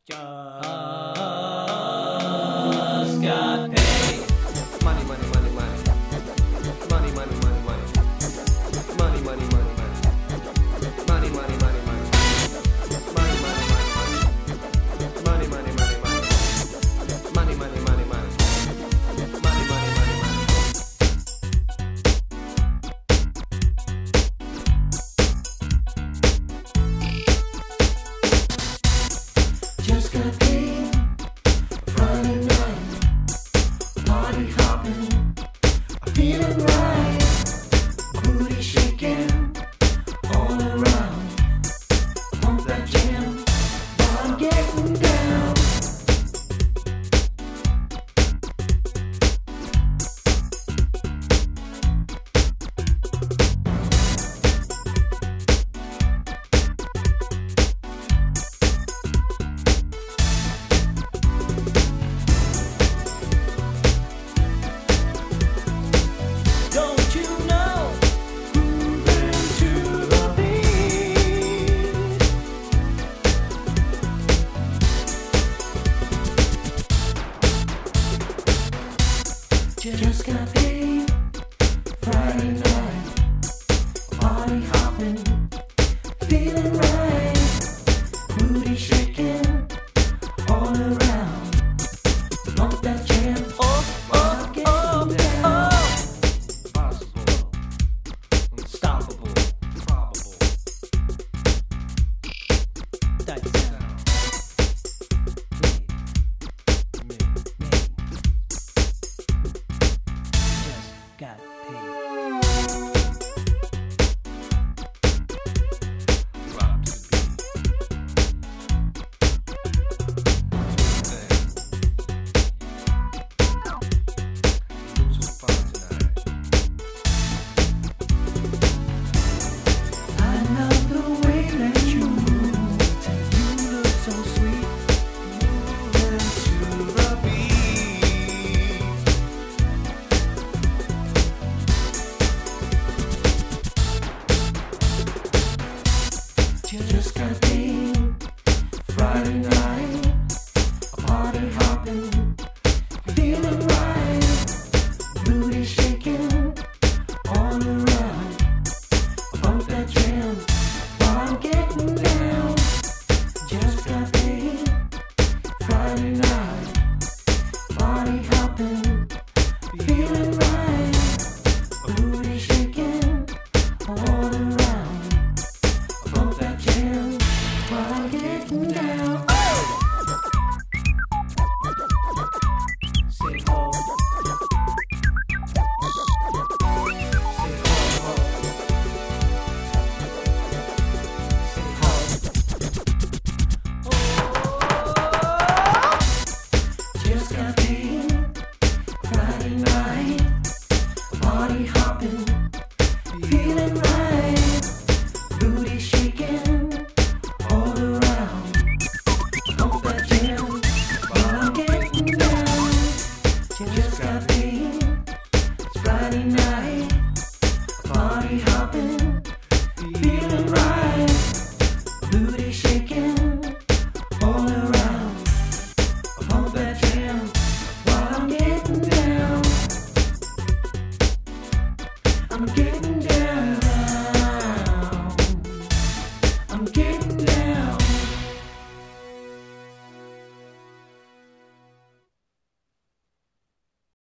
Just got paid. Money, money, money, money. Money, money, money, money. Money, money, money, money. Money, money, money, money. Money, money, money, money. Money, money, money, money. Money, money, money, money. Money, money, money, money. Just got paid Friday night, party hopping, feeling right, booty shaking all around, pump that jam, I'm getting down. Don't you know? Moving to the beat. Just got paid Friday night, party hopping, feeling right, booty shaking all around, pump that jam, I'm getting down. Possible, unstoppable, probable. That sound. Me. Just got paid. Rock to the beat. Looks so fine tonight. I love the way that you move, You look so sweet. Moving to the beat. just got paid Friday night, party hopping, feeling right, booty shaking all around, pump that jam, I'm getting down. Just got paid Friday night, party hopping, feeling right, booty shaking all around, pump that jam, I'm getting down. Say ho. Say ho, ho. Say ho. Just got paid Friday night, party hopping, feeling right, booty shaking all around, pump that jam, I'm getting down. Just got paid Friday night, party hopping,